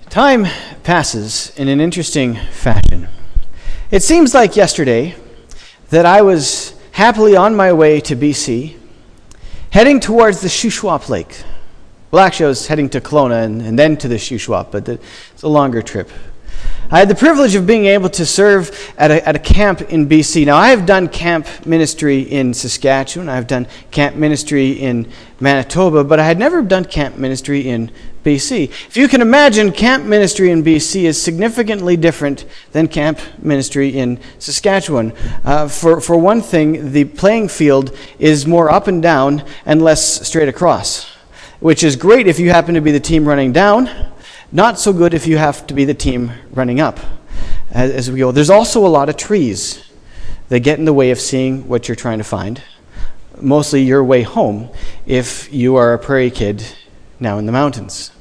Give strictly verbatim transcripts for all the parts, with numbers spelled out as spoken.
Time passes in an interesting fashion. It seems like yesterday that I was happily on my way to B C, heading towards the Shuswap Lake. Well, actually, I was heading to Kelowna and, and then to the Shuswap, but it's a longer trip. I had the privilege of being able to serve at a, at a camp in B C. Now, I have done camp ministry in Saskatchewan. I've done camp ministry in Manitoba, but I had never done camp ministry in B C. If you can imagine, camp ministry in B C is significantly different than camp ministry in Saskatchewan. Uh, for, for one thing, the playing field is more up and down and less straight across, which is great if you happen to be the team running down. Not so good if you have to be the team running up as, as we go. There's also a lot of trees that get in the way of seeing what you're trying to find, mostly your way home if you are a prairie kid now in the mountains.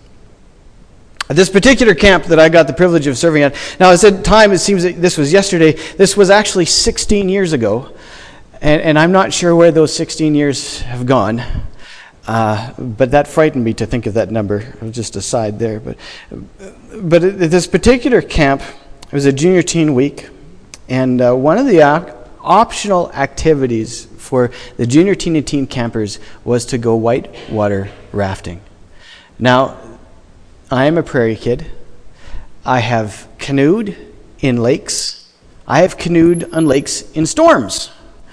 At this particular camp that I got the privilege of serving at, now I said time, it seems that this was yesterday, this was actually sixteen years ago, and, and I'm not sure where those sixteen years have gone. Uh, but that frightened me to think of that number. Just aside there. But but at this particular camp, it was a junior teen week, and uh, one of the op- optional activities for the junior teen and teen campers was to go whitewater rafting. Now, I am a prairie kid. I have canoed in lakes. I have canoed on lakes in storms.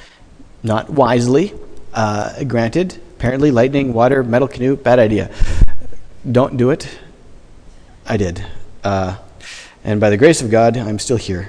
Not wisely, uh, granted. Apparently, lightning, water, metal canoe, bad idea. Don't do it. I did. Uh, and by the grace of God, I'm still here.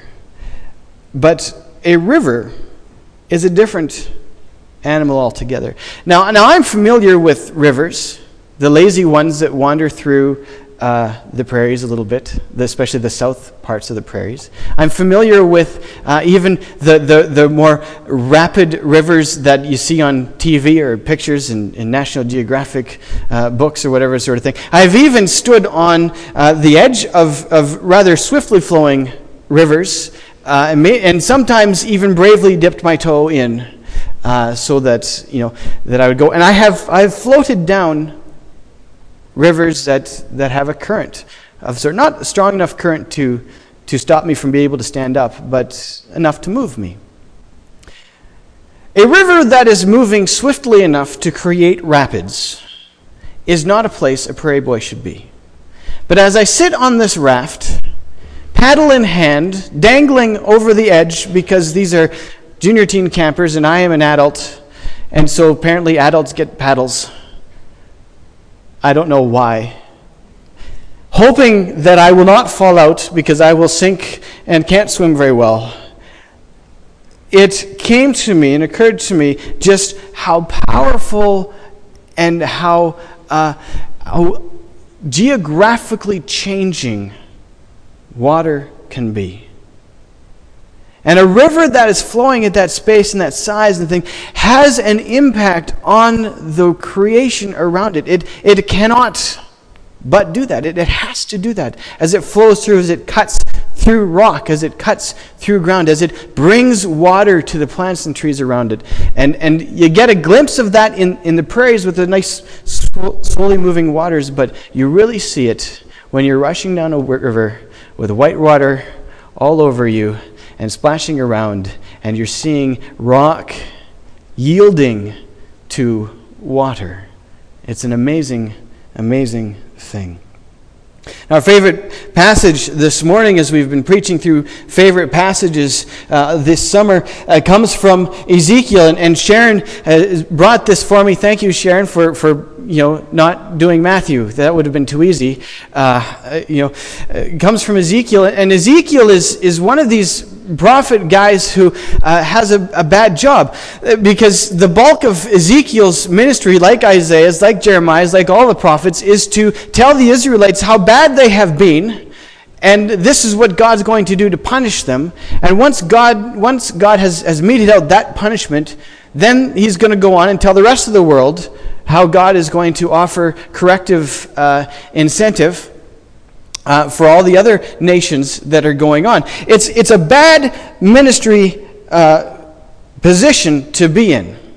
But a river is a different animal altogether. Now, now I'm familiar with rivers, the lazy ones that wander through uh, the prairies a little bit, especially the south parts of the prairies. I'm familiar with uh, even the, the, the more rapid rivers that you see on T V or pictures in, in National Geographic uh, books or whatever sort of thing. I've even stood on uh, the edge of, of rather swiftly flowing rivers uh, and, may, and sometimes even bravely dipped my toe in uh, so that, you know, that I would go. And I have I've floated down rivers that, that have a current of sort, not a strong enough current to, to stop me from being able to stand up, but enough to move me. A river that is moving swiftly enough to create rapids is not a place a prairie boy should be. But as I sit on this raft, paddle in hand, dangling over the edge, because these are junior teen campers and I am an adult, and so apparently adults get paddles. I don't know why. Hoping that I will not fall out because I will sink and can't swim very well. It came to me and occurred to me just how powerful and how, uh, how geographically changing water can be. And a river that is flowing at that space and that size and thing has an impact on the creation around it. It it cannot but do that. It, it has to do that as it flows through, as it cuts through rock, as it cuts through ground, as it brings water to the plants and trees around it. And and you get a glimpse of that in, in the prairies with the nice sw- slowly moving waters, but you really see it when you're rushing down a river with white water all over you and splashing around, and you're seeing rock yielding to water. It's an amazing, amazing thing. Now, our favorite passage this morning, as we've been preaching through favorite passages uh, this summer, uh, comes from Ezekiel, and, and Sharon uh, brought this for me. Thank you, Sharon, for for you know not doing Matthew. That would have been too easy. Uh, you know, it comes from Ezekiel, and Ezekiel is is one of these prophet guys who uh, has a, a bad job, because the bulk of Ezekiel's ministry, like Isaiah's, like Jeremiah's, like all the prophets, is to tell the Israelites how bad they have been, and this is what God's going to do to punish them. And once God once God has, has meted out that punishment, then he's going to go on and tell the rest of the world how God is going to offer corrective uh, incentive Uh, for all the other nations that are going on. It's it's a bad ministry uh, position to be in.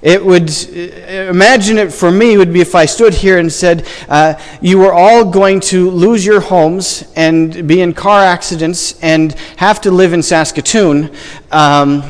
It would, imagine it for me, would be if I stood here and said, uh, you were all going to lose your homes and be in car accidents and have to live in Saskatoon, um,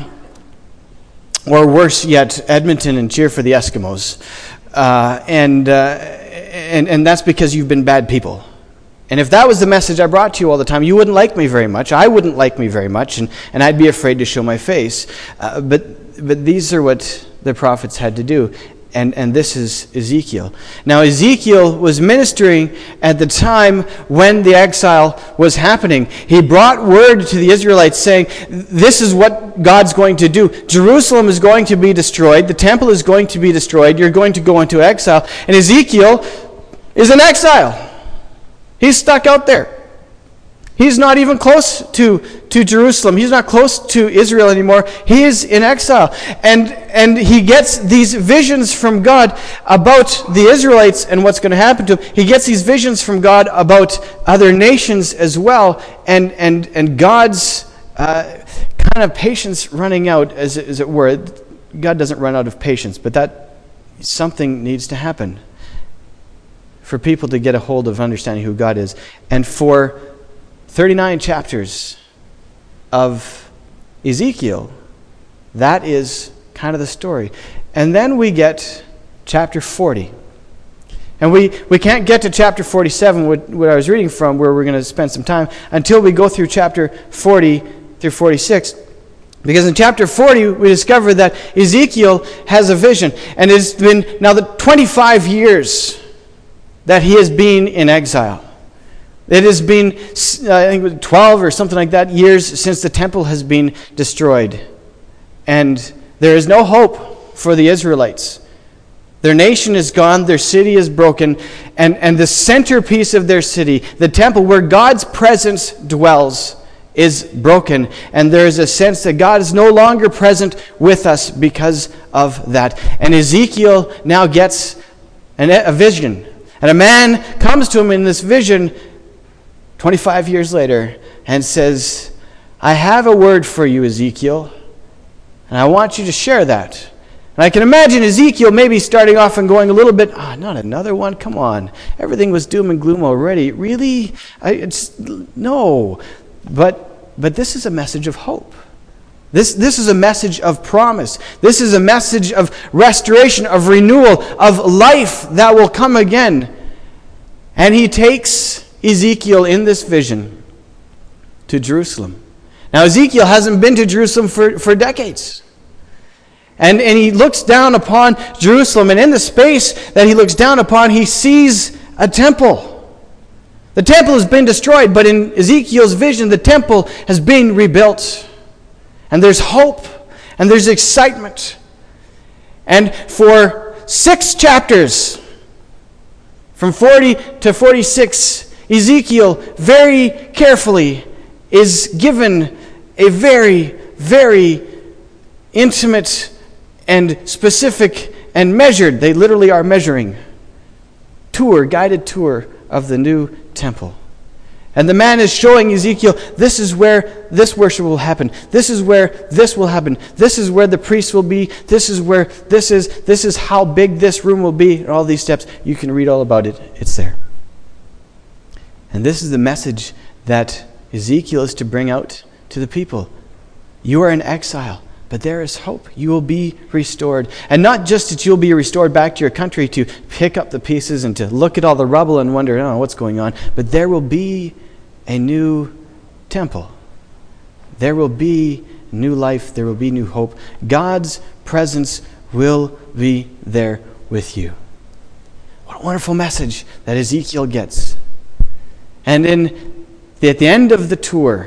or worse yet, Edmonton, and cheer for the Eskimos. Uh, and, uh, and, and that's because you've been bad people. And if that was the message I brought to you all the time, you wouldn't like me very much. I wouldn't like me very much, and, and I'd be afraid to show my face. Uh, but but these are what the prophets had to do. And, and this is Ezekiel. Now, Ezekiel was ministering at the time when the exile was happening. He brought word to the Israelites saying, this is what God's going to do. Jerusalem is going to be destroyed. The temple is going to be destroyed. You're going to go into exile. And Ezekiel is in exile. He's stuck out there. He's not even close to, to Jerusalem. He's not close to Israel anymore. He is in exile. And, and he gets these visions from God about the Israelites and what's going to happen to him. He gets these visions from God about other nations as well. And, and, and God's uh, kind of patience running out, as it, as it were. God doesn't run out of patience, but that something needs to happen for people to get a hold of understanding who God is. And for thirty-nine chapters of Ezekiel, that is kind of the story. And then we get chapter forty. And we, we can't get to chapter forty-seven, what, what I was reading from, where we're going to spend some time, until we go through chapter forty through forty-six. Because in chapter forty, we discover that Ezekiel has a vision. And it's been now the twenty-five years that he has been in exile. It has been, I think, twelve or something like that years since the temple has been destroyed. And there is no hope for the Israelites. Their nation is gone, their city is broken, and, and the centerpiece of their city, the temple where God's presence dwells, is broken. And there is a sense that God is no longer present with us because of that. And Ezekiel now gets an, a vision. And a man comes to him in this vision twenty-five years later and says, I have a word for you, Ezekiel, and I want you to share that. And I can imagine Ezekiel maybe starting off and going a little bit, ah, oh, not another one, come on. Everything was doom and gloom already. Really? I, it's no. But but this is a message of hope. This, this is a message of promise. This is a message of restoration, of renewal, of life that will come again. And he takes Ezekiel in this vision to Jerusalem. Now, Ezekiel hasn't been to Jerusalem for, for decades. And, and he looks down upon Jerusalem, and in the space that he looks down upon, he sees a temple. The temple has been destroyed, but in Ezekiel's vision, the temple has been rebuilt. And there's hope, and there's excitement. And for six chapters, from forty to forty-six, Ezekiel very carefully is given a very, very intimate and specific and measured, they literally are measuring, tour, guided tour of the new temple. And the man is showing Ezekiel, this is where this worship will happen. This is where this will happen. This is where the priests will be. This is where this is. This is how big this room will be. And all these steps. You can read all about it. It's there. And this is the message that Ezekiel is to bring out to the people. You are in exile, but there is hope. You will be restored. And not just that you'll be restored back to your country to pick up the pieces and to look at all the rubble and wonder, oh, what's going on, but there will be a new temple. There will be new life. There will be new hope. God's presence will be there with you. What a wonderful message that Ezekiel gets. And in the, at the end of the tour,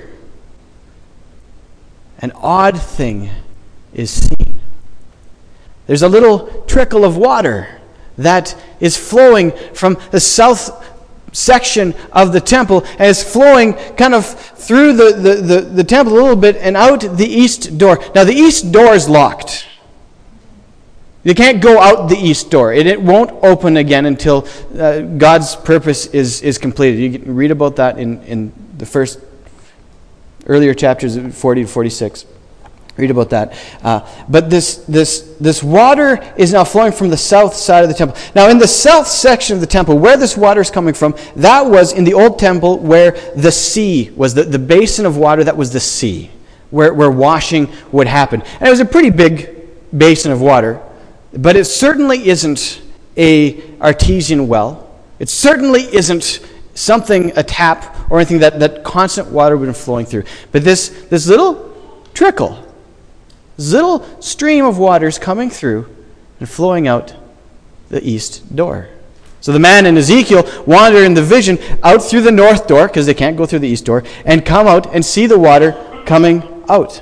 an odd thing is seen. There's a little trickle of water that is flowing from the south section of the temple, and it's flowing kind of through the, the, the, the temple a little bit and out the east door. Now the east door is locked. You can't go out the east door. It, it won't open again until uh, God's purpose is, is completed. You can read about that in, in the first earlier chapters, forty to forty-six. Read about that. Uh, but this this this water is now flowing from the south side of the temple. Now, in the south section of the temple, where this water is coming from, that was in the old temple where the sea was, the, the basin of water that was the sea, where, where washing would happen. And it was a pretty big basin of water, but it certainly isn't a artesian well. It certainly isn't something, a tap, or anything that, that constant water would be flowing through. But this, this little trickle, this little stream of water is coming through and flowing out the east door. So the man and Ezekiel wander in the vision out through the north door, because they can't go through the east door, and come out and see the water coming out.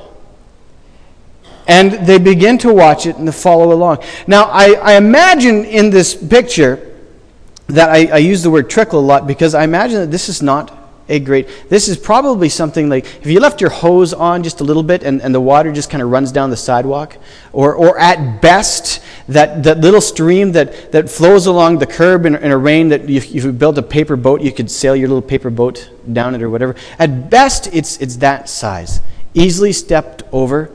And they begin to watch it and to follow along. Now, I, I imagine in this picture that I, I use the word trickle a lot, because I imagine that this is not a great, this is probably something like, if you left your hose on just a little bit and, and the water just kind of runs down the sidewalk, or or at best, that, that little stream that, that flows along the curb in, in a rain, that if you built a paper boat, you could sail your little paper boat down it or whatever. At best, it's it's that size. Easily stepped over,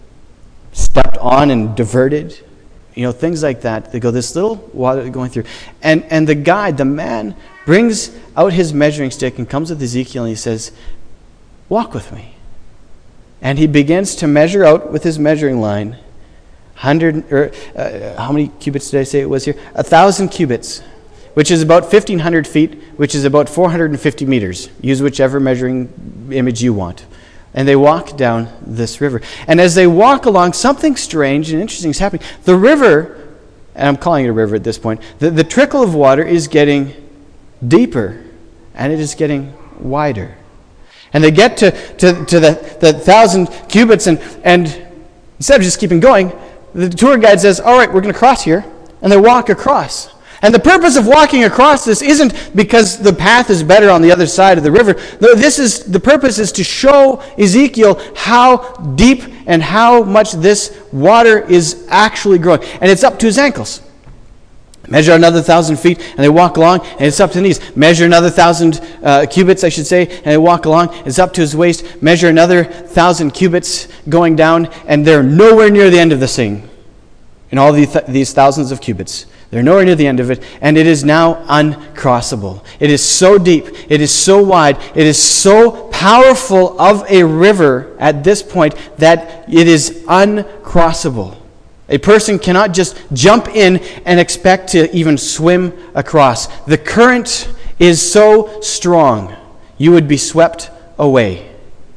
stepped on and diverted. You know, things like that. They go, this little water going through. And and the guy, the man, brings out his measuring stick and comes with Ezekiel and he says, walk with me. And he begins to measure out with his measuring line, one hundred, or uh, how many cubits did I say it was here? A thousand cubits, which is about fifteen hundred feet, which is about four hundred fifty meters. Use whichever measuring image you want. And they walk down this river. And as they walk along, something strange and interesting is happening. The river, and I'm calling it a river at this point, the, the trickle of water is getting deeper, and it is getting wider. And they get to, to, to the, the thousand cubits, and, and instead of just keeping going, the tour guide says, all right, we're going to cross here. And they walk across. And the purpose of walking across this isn't because the path is better on the other side of the river. No, this is, the purpose is to show Ezekiel how deep and how much this water is actually growing. And it's up to his ankles. Measure another thousand feet, and they walk along, and it's up to his knees. Measure another thousand uh, cubits, I should say, and they walk along, it's up to his waist. Measure another thousand cubits going down, and they're nowhere near the end of this thing. In all these, th- these thousands of cubits. They're nowhere near the end of it, and it is now uncrossable. It is so deep, it is so wide, it is so powerful of a river at this point that it is uncrossable. A person cannot just jump in and expect to even swim across. The current is so strong, you would be swept away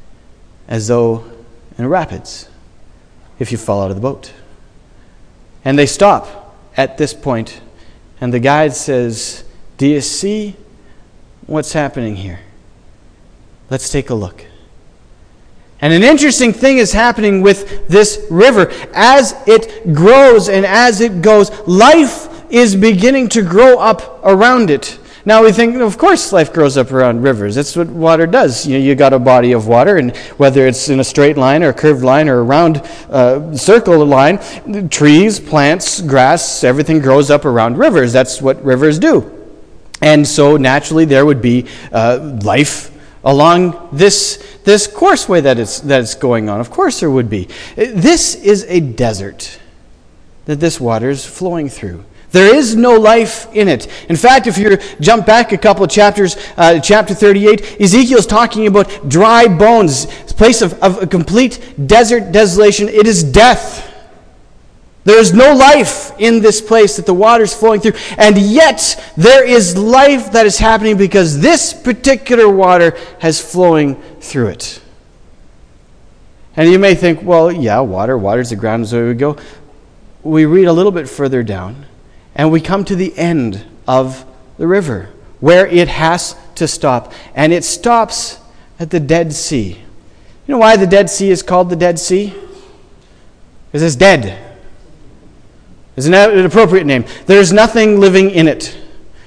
as though in rapids if you fall out of the boat. And they stop at this point, and the guide says, do you see what's happening here? Let's take a look. And an interesting thing is happening with this river. As it grows and as it goes, life is beginning to grow up around it. Now we think, of course life grows up around rivers. That's what water does. You know, you got a body of water, and whether it's in a straight line or a curved line or a round uh, circle line, trees, plants, grass, everything grows up around rivers. That's what rivers do. And so naturally there would be uh, life along this this courseway that it's, that it's going on. Of course there would be. This is a desert that this water is flowing through. There is no life in it. In fact, if you jump back a couple of chapters, uh, chapter thirty-eight, Ezekiel is talking about dry bones, a place of, of a complete desert desolation. It is death. There is no life in this place that the water is flowing through. And yet, there is life that is happening because this particular water has flowing through it. And you may think, well, yeah, water, water's the ground, so we go. We read a little bit further down, and we come to the end of the river, where it has to stop. And it stops at the Dead Sea. You know why the Dead Sea is called the Dead Sea? Because it's dead. Isn't that an appropriate name? There's nothing living in it.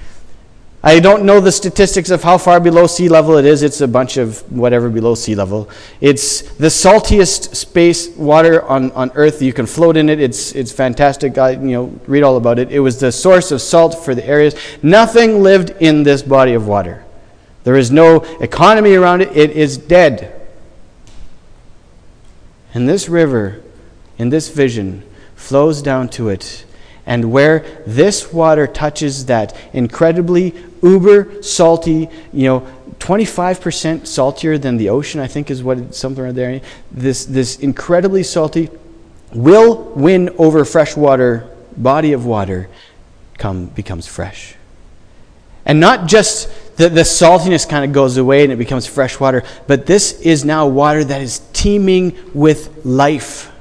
I don't know the statistics of how far below sea level it is. It's a bunch of whatever below sea level. It's the saltiest space water on, on Earth. You can float in it. It's it's fantastic. I, you know, read all about it. It was the source of salt for the areas. Nothing lived in this body of water. There is no economy around it. It is dead. And this river, in this vision, flows down to it. And where this water touches that incredibly uber salty, you know, twenty-five percent saltier than the ocean, I think is what it's something right there. This, this incredibly salty will win over freshwater body of water come becomes fresh. And not just the, the saltiness kind of goes away and it becomes fresh water, but this is now water that is teeming with life.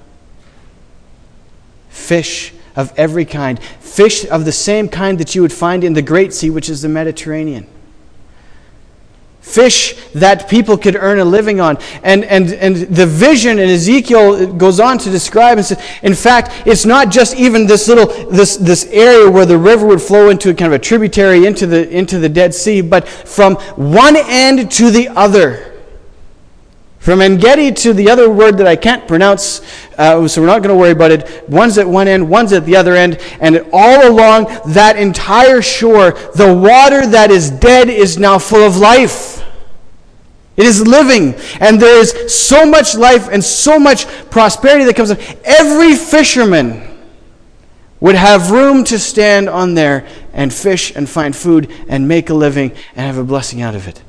Fish of every kind. Fish of the same kind that you would find in the Great Sea, which is the Mediterranean. Fish that people could earn a living on. And, and, and the vision in Ezekiel goes on to describe and says, in fact, it's not just even this little, this, this area where the river would flow into a kind of a tributary into the, into the Dead Sea, but from one end to the other. From En-Gedi to the other word that I can't pronounce, uh, so we're not going to worry about it. One's at one end, one's at the other end, and all along that entire shore, the water that is dead is now full of life. It is living, and there is so much life and so much prosperity that comes up. Every fisherman would have room to stand on there and fish and find food and make a living and have a blessing out of it.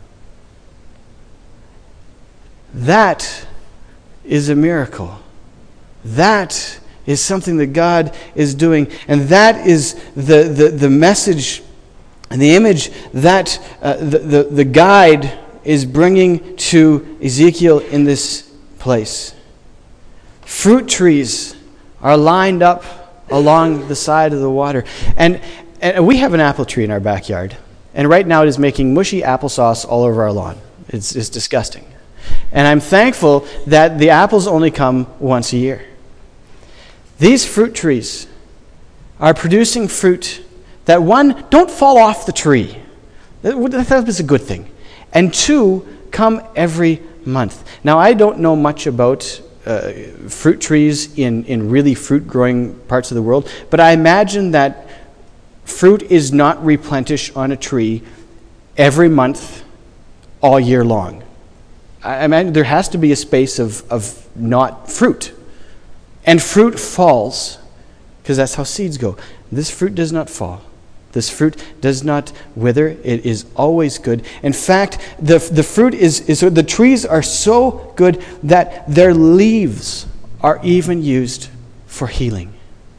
That is a miracle. That is something that God is doing. And that is the, the, the message and the image that uh, the, the, the guide is bringing to Ezekiel in this place. Fruit trees are lined up along the side of the water. And, and we have an apple tree in our backyard. And right now it is making mushy applesauce all over our lawn. It's, it's disgusting. And I'm thankful that the apples only come once a year. These fruit trees are producing fruit that, one, don't fall off the tree. That is a good thing. And two, come every month. Now, I don't know much about uh, fruit trees in, in really fruit-growing parts of the world, but I imagine that fruit is not replenished on a tree every month all year long. I imagine there has to be a space of, of not fruit. And fruit falls, because that's how seeds go. This fruit does not fall. This fruit does not wither. It is always good. In fact, the, the fruit is, is, the trees are so good that their leaves are even used for healing.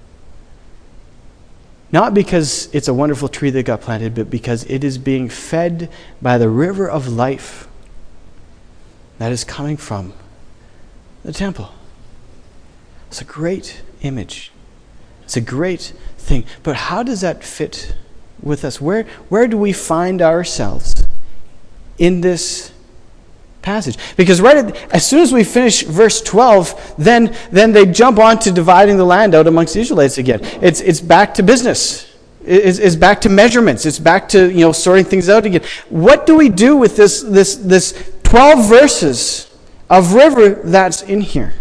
Not because it's a wonderful tree that got planted, but because it is being fed by the river of life that is coming from the temple. It's a great image. It's a great thing. But how does that fit with us? Where, where do we find ourselves in this passage? Because right at, as soon as we finish verse twelve, then, then they jump on to dividing the land out amongst the Israelites again. It's, it's back to business. It's, it's back to measurements. It's back to, you know, sorting things out again. What do we do with this, this, this twelve verses of river that's in here?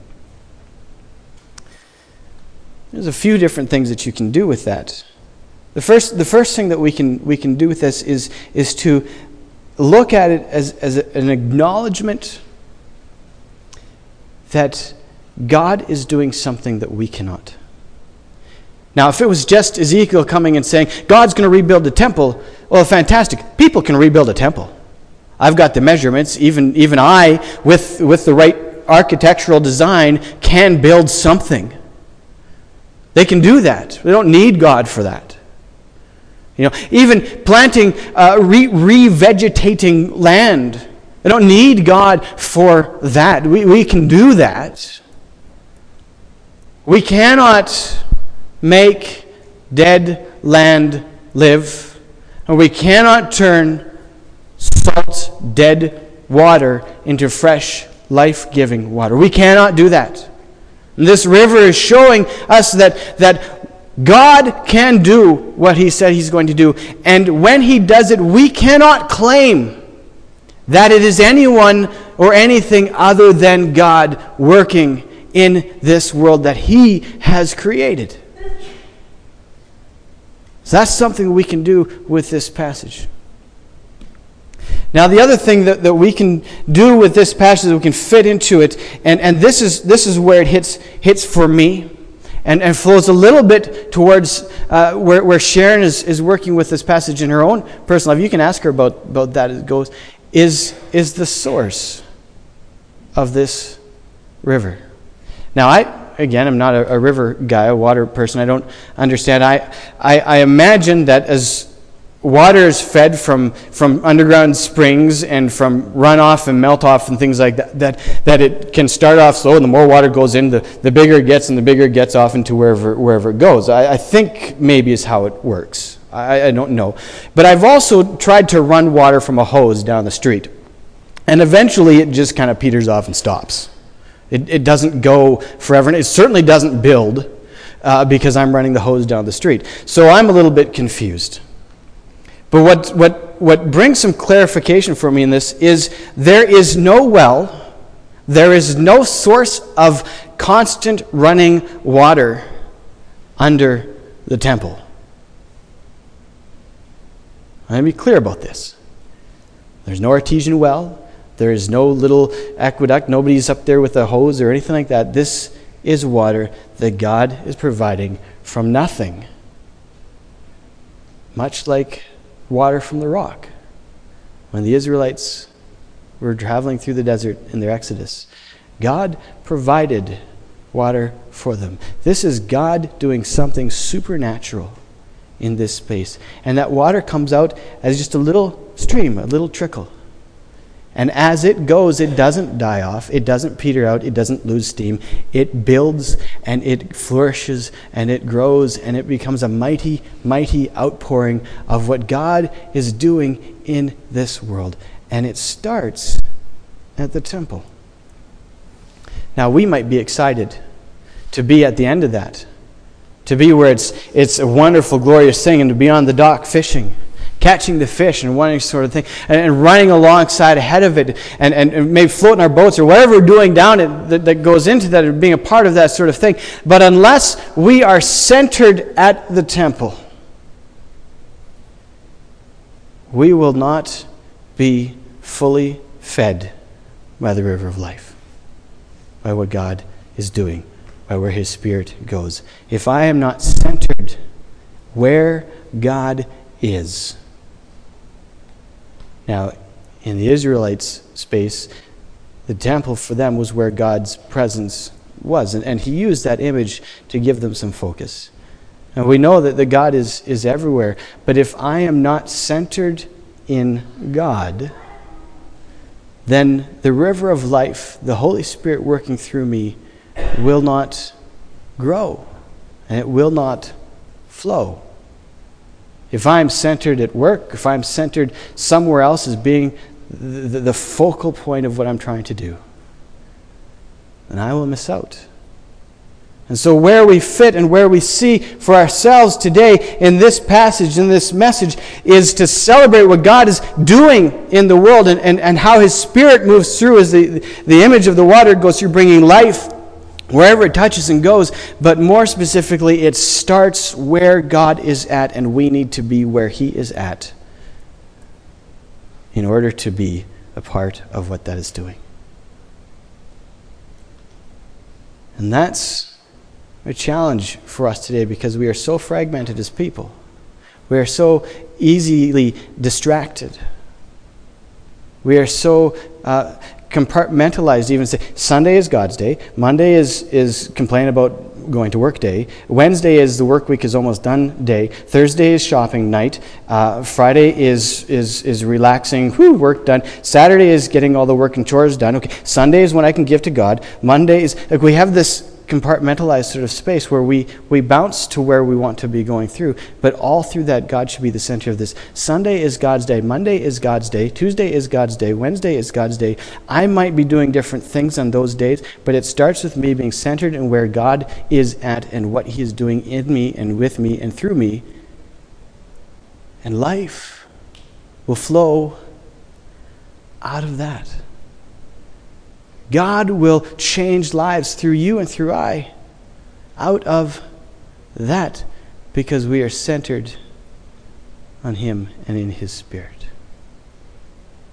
There's a few different things that you can do with that. The first, the first thing that we can we can do with this is is to look at it as, as an acknowledgement that God is doing something that we cannot. Now, if it was just Ezekiel coming and saying, God's going to rebuild the temple, well, fantastic. People can rebuild a temple. I've got the measurements. Even, even I, with, with the right architectural design, can build something. They can do that. They don't need God for that. You know, even planting, uh, re- revegetating land. They don't need God for that. We, we can do that. We cannot make dead land live. And we cannot turn salt, dead water into fresh, life-giving water. We cannot do that. And this river is showing us that, that God can do what He said He's going to do. And when He does it, we cannot claim that it is anyone or anything other than God working in this world that He has created. So that's something we can do with this passage. Now, the other thing that, that we can do with this passage, that we can fit into it, and, and this is this is where it hits hits for me, and, and flows a little bit towards uh, where, where Sharon is, is working with this passage in her own personal life. You can ask her about, about that as it goes, is, is the source of this river. Now, I, again, I'm not a, a river guy, a water person. I don't understand. I, I, I imagine that as water is fed from, from underground springs and from runoff and melt-off and things like that, that, that it can start off slow, and the more water goes in, the, the bigger it gets, and the bigger it gets off into wherever wherever it goes. I, I think maybe is how it works. I, I don't know. But I've also tried to run water from a hose down the street, and eventually it just kind of peters off and stops. It, it doesn't go forever, and it certainly doesn't build uh, because I'm running the hose down the street. So I'm a little bit confused. But what, what, what brings some clarification for me in this is there is no well, there is no source of constant running water under the temple. Let me be clear about this. There's no artesian well. There is no little aqueduct. Nobody's up there with a hose or anything like that. This is water that God is providing from nothing. Much like water from the rock. When the Israelites were traveling through the desert in their Exodus, God provided water for them. This is God doing something supernatural in this space. And that water comes out as just a little stream, a little trickle. And as it goes, it doesn't die off, it doesn't peter out, it doesn't lose steam. It builds and it flourishes and it grows and it becomes a mighty, mighty outpouring of what God is doing in this world. And it starts at the temple. Now, we might be excited to be at the end of that, to be where it's it's a wonderful, glorious thing, and to be on the dock fishing, catching the fish and wanting sort of thing, and, and running alongside ahead of it, and, and, and maybe floating our boats or whatever we're doing down it that, that goes into that, or being a part of that sort of thing. But unless we are centered at the temple, we will not be fully fed by the river of life, by what God is doing, by where His Spirit goes. If I am not centered where God is. Now, in the Israelites' space, the temple for them was where God's presence was. And, and He used that image to give them some focus. And we know that the God is, is everywhere. But if I am not centered in God, then the river of life, the Holy Spirit working through me, will not grow. And it will not flow. If I'm centered at work, if I'm centered somewhere else as being the, the, the focal point of what I'm trying to do, then I will miss out. And so where we fit and where we see for ourselves today in this passage, in this message, is to celebrate what God is doing in the world, and, and, and how His Spirit moves through as the, the image of the water goes through, bringing life wherever it touches and goes. But more specifically, it starts where God is at, and we need to be where He is at in order to be a part of what that is doing. And that's a challenge for us today, because we are so fragmented as people. We are so easily distracted. We are so uh, compartmentalized. Even say Sunday is God's day, Monday is is complain about going to work day, Wednesday is the work week is almost done day, Thursday is shopping night, uh, Friday is is is relaxing, whew, work done, Saturday is getting all the work and chores done. Okay, Sunday is when I can give to God. Monday is like we have this compartmentalized sort of space where we, we bounce to where we want to be going through. But all through that, God should be the center of this. Sunday is God's day. Monday is God's day. Tuesday is God's day. Wednesday is God's day. I might be doing different things on those days, but it starts with me being centered in where God is at and what He is doing in me and with me and through me. And life will flow out of that. God will change lives through you and through I out of that, because we are centered on Him and in His Spirit.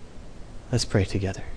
Let's pray together.